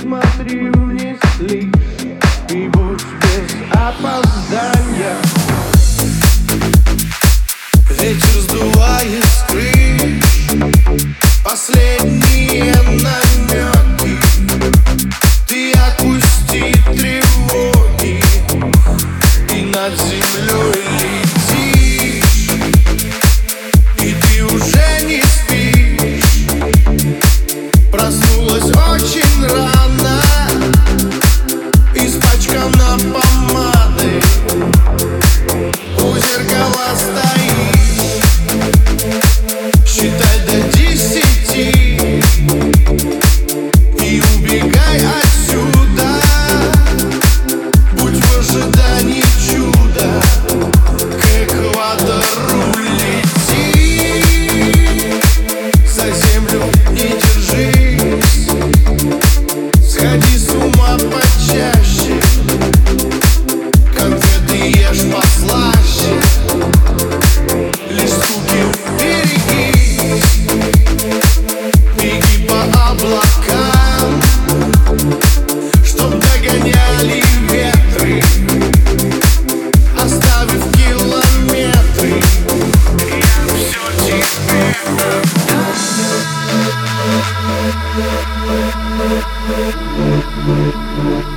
смотри вниз лишь и будь без опоздания. Ветер сдувает с крыш последние намеки. Ты отпусти тревоги и над землей летишь. И ты уже не спишь. Проснулась очень рано, испачкана помадой. У зеркала стоишь, считай до 10 и убегай отсюда. Будь в ожидании чуда, к экватору лети. За землю не держись, сходи с ума почаще. Конфеты ешь послаще, лишь скуки берегись. Беги по облакам, чтоб догоняли ветры, оставив километры. Я все тебе отдам.